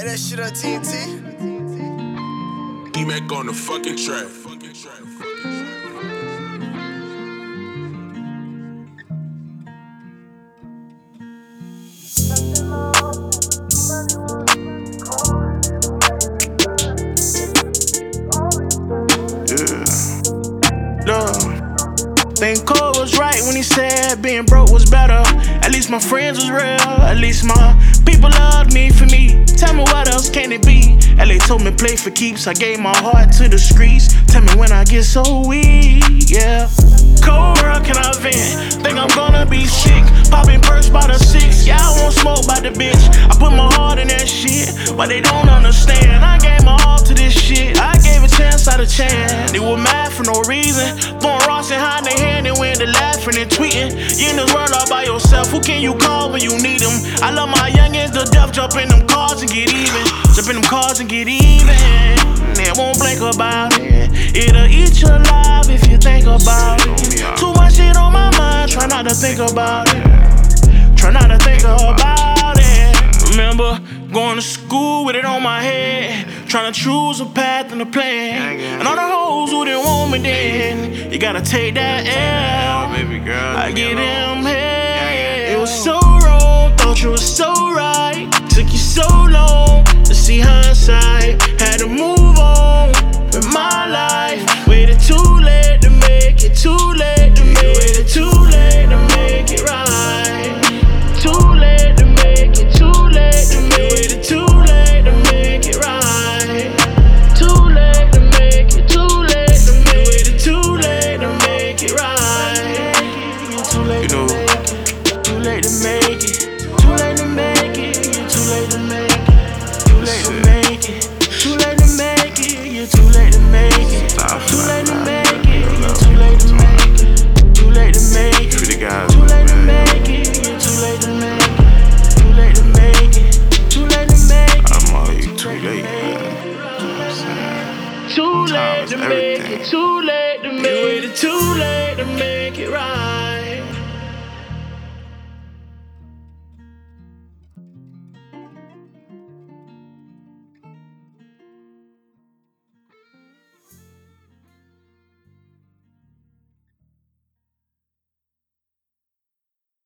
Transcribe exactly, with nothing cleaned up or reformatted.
Hey, that shit on T N T. D-Mac on the fucking track. Think Cole was right when he said being broke was better. At least my friends was real. At least my people loved me for me. Tell me what else can it be? L A told me play for keeps. I gave my heart to the streets. Tell me when I get so weak, yeah. Cold world, can I vent? Think I'm gonna be sick. Popping purse by the six. Yeah, I won't smoke by the bitch. I put my heart in that shit, but they don't understand. I gave my all to this shit. I gave a chance out of chance. They were mad for no reason. Throwing rocks and hiding their hand and when they're laughing and tweeting. You in this world all by yourself. Who can you call when you need them? I love my youngins to death. Jump in them cars and get even. Jump in them cars and get even. They won't blink about it. It'll eat you alive if you think about it. Too much shit on my mind. Try not to think about it. Try not to think about it. Remember going to school with it on my head, trying to choose a path and a plan. And all the hoes who didn't want me then, you gotta take that L. I get them head. It was so wrong, thought you was so right. Took you so long to see hindsight. Had to move on with my life. Waited too late to make it, too late to make it. Waited too late to make it right. Too late to make it, too late to make it. Waited too late to make it right. Too late to make it, too late to make it. Waited too late to make it right. Too late to make it, too late to make it. Too late to make it, too late to make it. Too late to make it, too late to make it. You're too late to make it. Too late to make it, you're too late to make it. Too late to make it. Too late to make it, you're too late to make it. Too late to make it. Too late to make it. I'm all you too late, man. Too late to make it. Too late to make it. Too late to make it right.